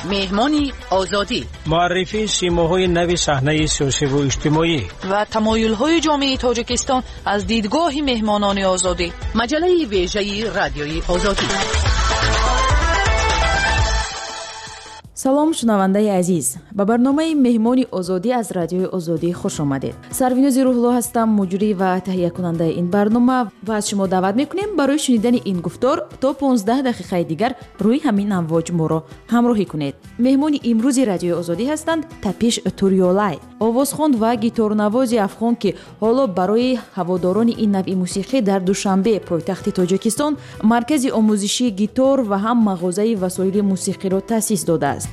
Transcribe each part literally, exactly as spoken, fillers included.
مهمانی آزادی، معرفی سیماهای نوی صحنه سیاسی و اجتماعی و تمایل‌های جامعه تاجیکستان از دیدگاه مهمانان آزادی. مجله ویژه رادیوی آزادی. سلام شنونده عزیز، به برنامه مهمانی آزادی از رادیوی آزادی خوش آمدید. سروینوز روح‌الله هستم، مجری و تهیه کننده این برنامه و از شما دعوت میکنیم برای شنیدن این گفتار تا پانزده دقیقه دیگر روی همین امواج ما را همراهی کنید. مهمانی امروزی رادیوی آزادی هستند تپیش توریولای، آوازخوان و گیتارنواز افغان که حالا برای هواداران این نوع موسیقی در دوشنبه پایتخت تاجیکستان مرکز آموزشی گیتار و هم مغازه وسایل موسیقی را تأسیس داده است.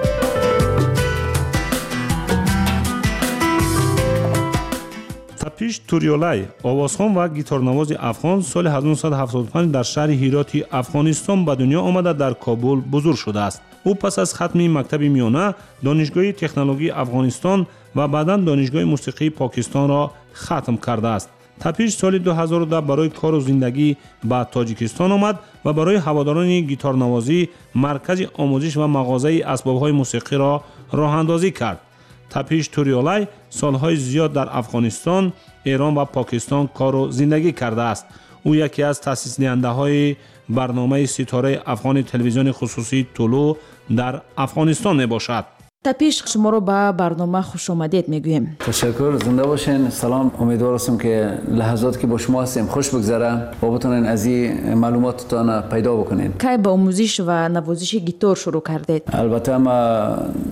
تپیش توریولای، آوازخوان و گیتارنواز افغان، سال هزار و نهصد و هفتاد و پنج در شهر هیراتی افغانستان به دنیا آمده در کابل بزرگ شده است. او پس از ختم مکتب میانه دانشگاه تکنولوژی افغانستان و بعداً دانشگاه موسیقی پاکستان را ختم کرده است. تپیش سال دو هزار و ده برای کار و زندگی به تاجیکستان آمد و برای هواداران گیتارنوازی مرکز آموزش و مغازه اسباب‌های موسیقی را راه اندازی کرد. تپیش توریولای سالهای زیاد در افغانستان، ایران و پاکستان کار و زندگی کرده است. او یکی از تأسیس دهنده‌های برنامه ستاره افغان تلویزیون خصوصی طلوع در افغانستان میباشد. تپیش شما رو به برنامه خوش آمدید میگویم. تشکر، زنده باشین. سلام، امیدوار هستم که لحظاتی که با شما هستیم خوش بگذره و بتونین از این معلوماتتان پیدا بکنین. کی با آموزش و نوازش گیتار شروع کردید؟ البته ما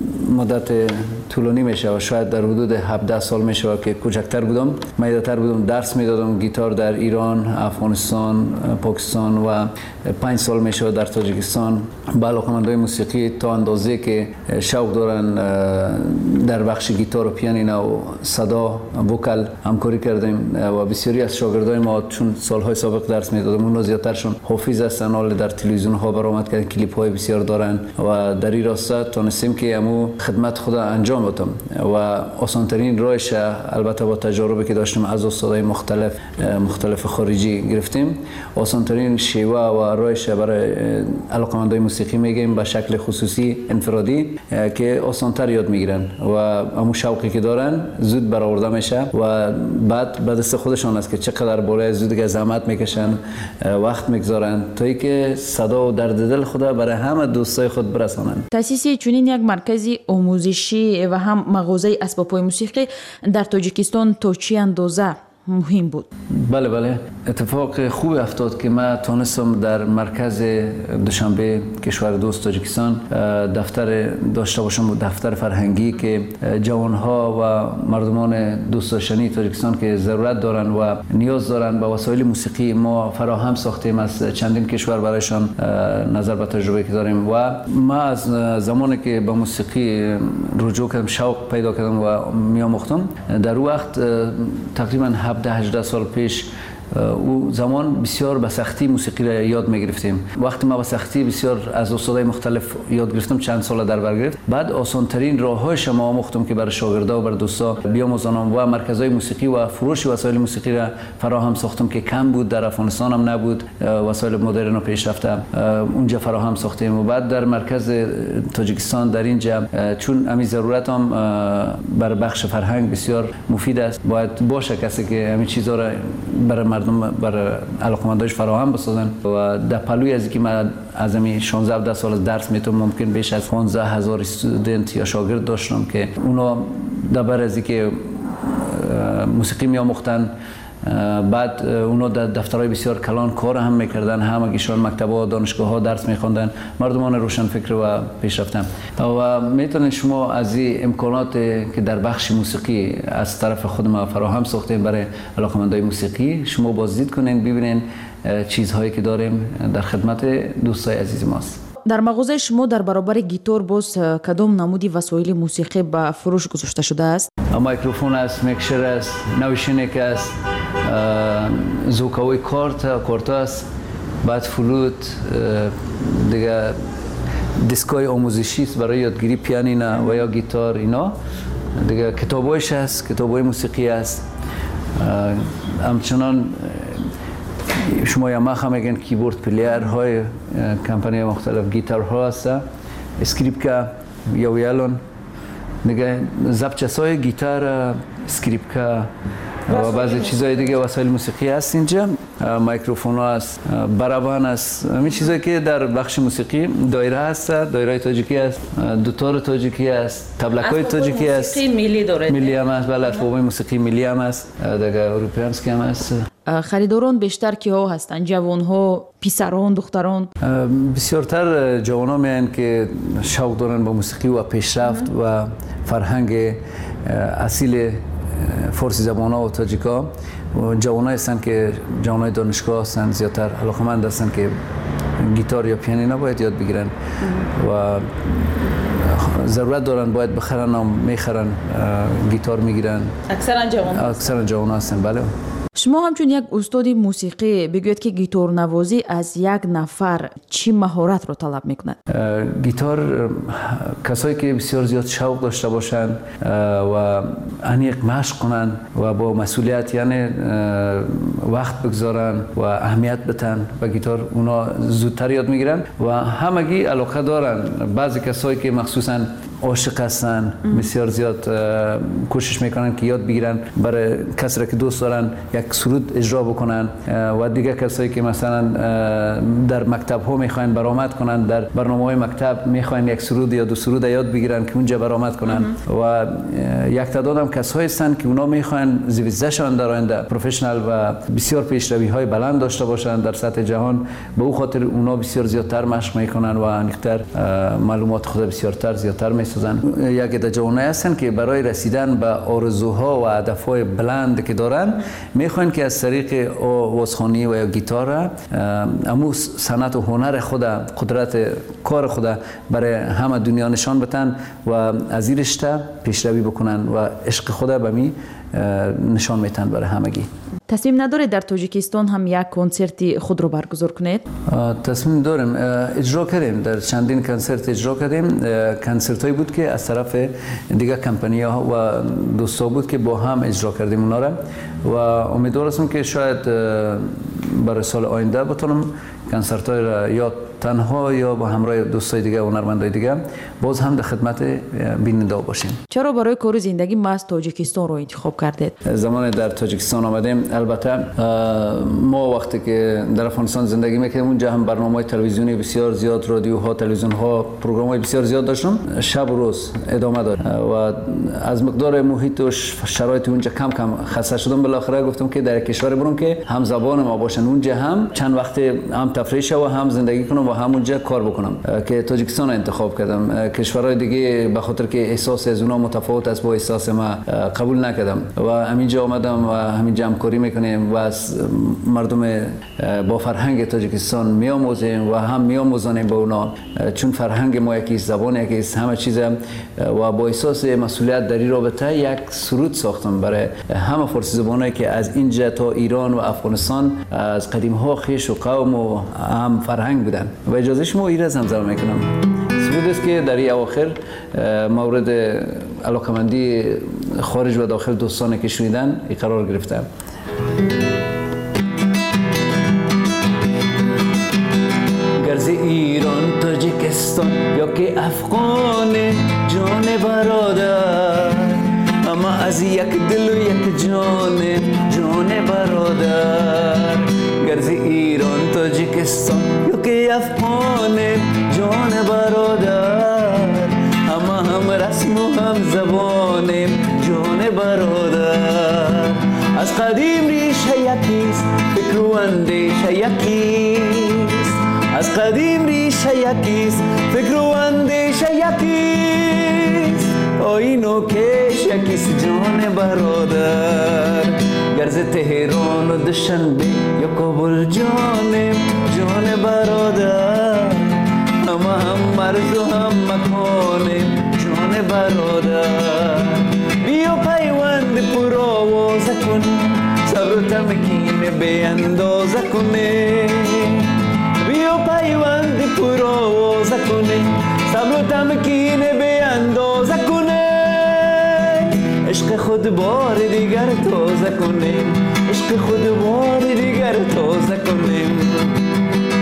مدت طولانی میشه و شاید در حدود هفده سال میشه که کوچکتر بودم، میدتر بودم، درس میدادم گیتار در ایران، افغانستان، پاکستان و پنج سال میشه در تاجیکستان. با علاقه‌مندای موسیقی تا اندازه که شوق دارن در بخش گیتار و پیانینو و صدا وکل همکاری کردیم و بسیاری از شاگردای ما چون سالهای سابق درس میدادم اونها زیادترشون حافظ هستن، حال در تلویزیون ها برآمد کردن، کلیپ های بسیار دارن و در این راستا تونستیم که همو خدمت خود انجام بدم و آسانترین راهش البته با تجاربی که داشتم از استادای مختلف مختلف خارجی گرفتیم، آسانترین شیوه و راهش برای علاقه‌مندای موسیقی میگیم به شکل خصوصی انفرادی که آسانتر یاد میگیرن و همون شوقی که دارن زود برآورده میشه و بعد به دست خودشان است که چقدر بالای زود که زحمت میکشن، وقت میگذارن تا اینکه صدا و درد دل خود برای همه دوستای خود برسانن. تأسیس چنین یک مرکز آموزشی و هم مغازه اسباب‌های موسیقی در تاجیکستان تا چه اندازه مهم بود؟ بله بله، اتفاق خوب افتاد که من تونستم در مرکز دوشنبه کشور دوست تاجیکستان دفتر داشته باشم، دفتر فرهنگی که جوانها و مردمان دوست داشتنی تاجیکستان که ضرورت دارن و نیاز دارن به وسایل موسیقی ما فراهم ساختیم از چندین کشور برایشان نظر به تجربه که داریم و ما از زمانی که به موسیقی رجوع کردم شوق پیدا کردم و میآموختم در وقت تقریبا هفده هجده سال پیش او زمان بسیار به سختی موسیقی را یاد می‌گرفتیم. وقتی ما به سختی بسیار از استادای مختلف یاد گرفتم چند سال در بر گرفت، بعد آسان‌ترین راه‌هایش ما آموختم که برای شاگردا و برای دوستا بیاموزانم و مرکزهای موسیقی و فروش وسایل موسیقی را فراهم ساختم که کم بود، در افغانستان هم نبود، وسایل مدرن و پیشرفته اونجا فراهم ساختیم و بعد در مرکز تاجیکستان در اینجا چون همین ضرورت هم برای بخش فرهنگ بسیار مفید است، باید باشه کسی که همین چیزا را برای مردم برای علاقمندانش فراهم بسازن و در پلوی از اینکه من از همین شانزده هفده سال درس میتونم ممکن بیش از پانزده هزار استودنت یا شاگرد داشتم که اونا در بر از اینکه موسیقی میآموختن بعد اونا در دفترهای بسیار کلان کار هم میکردن، همگیشان مکتب‌ها دانشگاه ها درس میخوندن، مردمان روشن فکر و پیشرفتن و میتونید شما از این امکانات که در بخش موسیقی از طرف خود ما فراهم ساختیم برای علاقه‌مندای موسیقی شما بازدید کنین، ببینین چیزهایی که داریم در خدمت دوستای عزیز ماست. در مغازه شما در برابر گیتار باز کدام نمودی وسایل موسیقی به فروش گذاشته شده است؟ میکروفون است، میکسر است، نوشینک است، زوکاوی کارت کارت است، بعد فلوت، دیگه دیسکای آموزشی است برای یادگیری پیانینا و یا گیتار، اینا دیگه کتابایش است، کتابای موسیقی است. همچنان شما یاماها میگن کیبورد پلیر های کمپانی مختلف گیتار ها هست اسکریپکا یا ویالون دیگه ضبط‌های گیتار اسکریپکا و بعضی چیزهای دیگه وسایل موسیقی هست اینجا میکروفون هست برابان هست همین چیزایی که در بخش موسیقی دایره هست دایره تاجیکی هست دوتار تاجیکی هست تبلکای تاجیکی هست موسیقی ملی داره ملی هم هست بله اسباب موسیقی ملی هم هست دیگه اروپایی هم هست خریداران بیشتر کیها هستند جوان ها پسران دختران بسیارتر جوان ها میان که شوق دارن با موسیقی و پیشرفت و فرهنگ اصیل فارسی زبان ها و تاجیکا و جوانایی هستند که جوانای دانشگاه هستند زیادتر علاقمند هستند که گیتار یا پیانینو باید یاد بگیرن و ضرورت دارن باید بخرن و میخرن گیتار میگیرن اکثرا جوان اکثرا جوان هستند بله شما همچون یک استاد موسیقی بگوید که گیتار نوازی از یک نفر چی مهارت رو طلب میکند؟ گیتار کسایی که بسیار زیاد شوق داشته باشند و عمیق مشق کنن و با مسئولیت یعنی وقت بگذارن و اهمیت بدن و گیتار اونا زودتر یاد میگیرن و همگی علاقه دارن. بعضی کسایی که مخصوصا عاشق هستن بسیار زیاد کوشش میکنن که یاد بگیرن برای کسی را که دوست دارن یک سرود اجرا بکنن و دیگه کسایی که مثلا در مکتب ها میخواین برآمد کنن در برنامه‌های مکتب میخواین یک سرود یا دو سرود یاد بگیرن که اونجا برآمد کنن و یک تعداد هم کسایی هستن که اونا میخواین زیویزشان در آینده پروفشنال و بسیار پیشروی های بلند داشته باشن در سطح جهان به او خاطر اونا بسیار زیادتر مشق میکنن و انیختر معلومات خود بسیارتر زیادتر میسازن. یک عده جوانایی هستن که برای رسیدن به آرزوها و هدفهای بلند که دارن میخواین که از طریق آوازخوانی و یا گیتار امو صنعت و هنر خود قدرت کار خود برای همه دنیا نشان بدن و از این رشته پیشروی بکنن و عشق خود به می نشان میتن برای همگی. تصمیم ندارید در تاجیکستان هم یک کنسرتی خود رو برگزار کنید؟ تصمیم داریم، اجرا کردیم، در چندین کنسرت اجرا کردیم. کنسرت هایی بود که از طرف دیگه کمپانی ها و دوستا بود که با هم اجرا کردیم اونا را و امیدوار هستم که شاید برای سال آینده بتونم کنسرت های را یا تنها یا با همراه دوستای دیگه و هنرمندای دیگه باز هم در خدمت بیننده باشیم. چرا برای کار زندگی محض تاجیکستان رو انتخاب کردید؟ زمان در تاجیکستان آمدیم، البته ما وقتی که در افغانستان زندگی میکردیم اونجا هم برنامه‌های تلویزیونی بسیار زیاد، رادیوها، تلویزیون‌ها، پروگرام‌های بسیار زیاد داشتم، شب و روز ادامه داد و از مقدار محیط و شرایط اونجا کم کم خسته شدم. بالاخره گفتم که در کشور برم که هم زبان ما باشن، اونجا هم چند وقت هم تفریح و هم زندگی کنم و همونجا کار بکنم که تاجیکستان انتخاب کردم. کشورهای دیگه به خاطر که احساس از اونها متفاوت است با احساس ما قبول نکردم و همینجا آمدم و همینجا همکاری میکنیم و از مردم با فرهنگ تاجیکستان میآموزیم و هم میآموزانیم با اونا، چون فرهنگ ما یکی است، زبان یکی است، همه چیز و با احساس مسئولیت در این رابطه یک سرود ساختم برای همه فارسی زبانایی که از اینجا تا ایران و افغانستان از قدیم ها خویش و قوم و هم فرهنگ بودن و اجازه شما ایره زمزمه میکنم. سرود است که در این اواخر مورد علاقمندی خارج و داخل دوستانی که شنیدن ای قرار گرفتم. گرز ایران تاجیکستان یا که افغان جان برادر، اما از یک دل و یک جان جان برادر. گرز ایران تاجیکستان یا که افغان جان برادر، اما هم رسم و هم زبان جان برادر. از قدیم ریشه یکیست، فکر و اندیشه یکیست. از قدیم ریشه یکیست، فکر و اندیشه یکیست. آیین و کش یکیست جان برادر. گرز تهران و دوشنبه یا کابل جان جان برادر، اما هم مرز و هم مکان جان برادر. بیا پیوند پر آوازه کن، صبر و تمکین به اندازه کنه. بیا پیوند پر آوازه کنه، صبر و تمکین به اندازه کنه. عشق خود بار دیگر تازه کنیم، عشق خود بار دیگر تازه کنیم.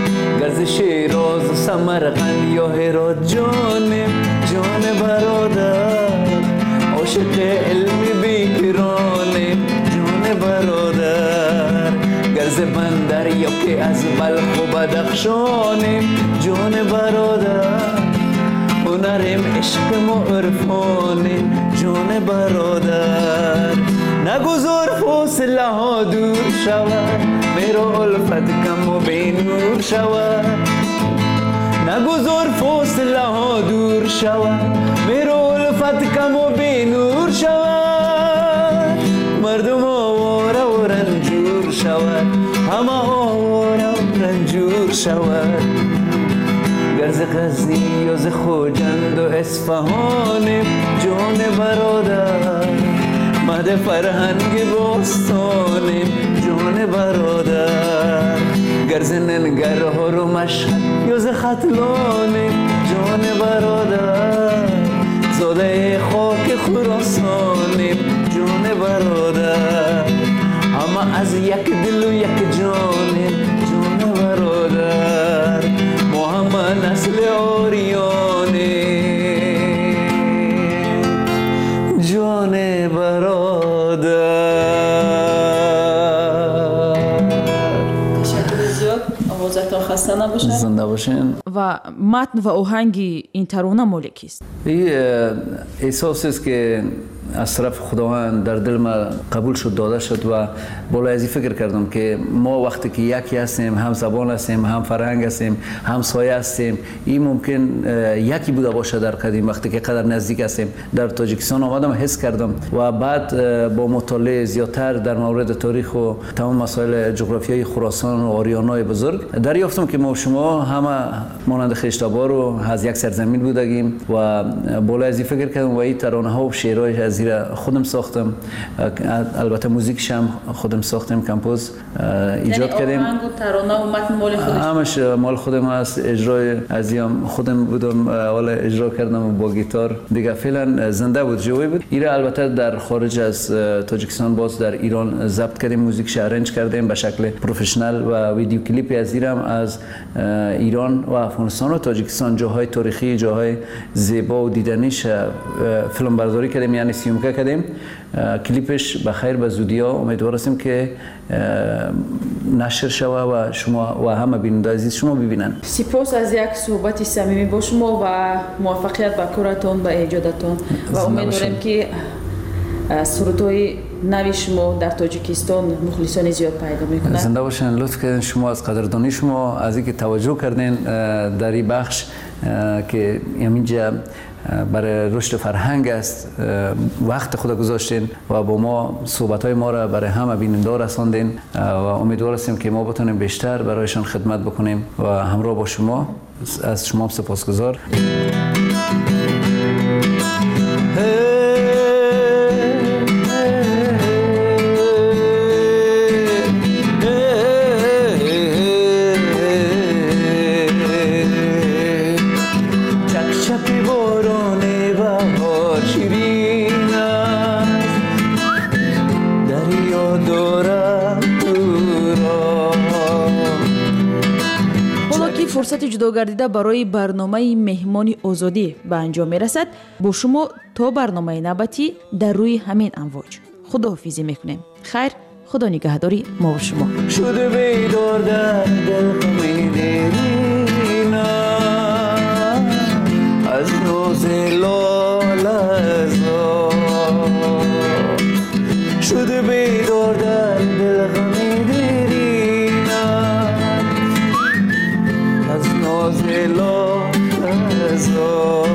گرز شیراز و سمرقند یا هرات جانم جان برادر عاشق علم بیکرانم جان برادر گرز بندر یا که از بلخ و بدخشانم جان برادر هنرم عشقم و عرفانم جان برادر نگذار فاصله ها دور شود میرا الفت کم و بینور شود نگذار فاصله ها دور شود میرا الفت کم و بینور شود مردم آواره و رنجور شود همه آواره و رنجور شود گرز غزنی یا ز خوجند و اصفهانم جان برادر مهد فرهنگ باستانم جان برادر گرز ننگرهار و مشهد یا ز ختلانم جان برادر زاده خاک خراسانم جان برادر همه از یک دل و یک جانم جان برادر ما همه نسل آریانه جان برادر. تشکر زیاد. آوازتان خسته نباشد. زنده باشین. و متن و آهنگ این ترانه مال کیست؟ این احساسی است که از طرف خداوند در دل ما قبول شد داده شد و بالا از این فکر کردم که ما وقتی که یکی هستیم هم زبان هستیم هم فرهنگ هستیم هم سایه هستیم این ممکن یکی بوده باشه در قدیم وقتی که قدر نزدیک هستیم در تاجیکستان آمدم حس کردم و بعد با مطالعه زیادتر در مورد تاریخ و تمام مسائل جغرافیایی خراسان و آریانای بزرگ دریافتم که ما شما همه مانند خشتابار و از یک سرزمین بودیم و بالا از این فکر کردم و این ترانه ها و شعرهای از زیرا خودم ساختم البته موزیکش هم خودم ساختم کمپوز ایجاد کردیم یعنی آهنگ و ترانه و متن مال خودش همش مال خودم است اجرای ازیم خودم بودم اول اجرا کردم با گیتار دیگه فعلا زنده بود جوی بود ایرا البته در خارج از تاجیکستان باز در ایران ضبط کردیم موزیکش ارنج کردیم به شکل پروفشنال و ویدیو کلیپ از ایران از ایران و افغانستان و تاجیکستان جاهای تاریخی جاهای زیبا و دیدنیش فیلم برداری کردیم یعنی سیومکه کردیم کلیپش به خیر به زودی ها امیدوار هستیم که نشر شوه و شما و همه بیننده عزیز شما ببینن. سپاس از یک صحبت صمیمی با شما و موفقیت به کارتون به ایجادتون و امیدوارم که سرودهای نوی شما در تاجیکستان مخلصان زیاد پیدا میکنن. زنده باشین. لطف کردین شما از قدردانی شما از اینکه توجه کردین در این بخش که اینجا برای رشد فرهنگ است وقت خود گذاشتین و با ما صحبت‌های ما را برای همه بیننده رساندین و امیدوار هستیم که ما بتونیم بیشتر برایشان خدمت بکنیم و همراه با شما از شما سپاسگزار. فرصت جداگردیده برای برنامه مهمان آزادی به انجام میرسد. با شما تا برنامه نوبتی در روی همین امواج خداحافظی میکنیم. خیر، خدا نگهداری ما و شما. شده بیدار در دل قمیدینا از نوز لالزا شده بیدار در دل قمیدینا از ناز لالزا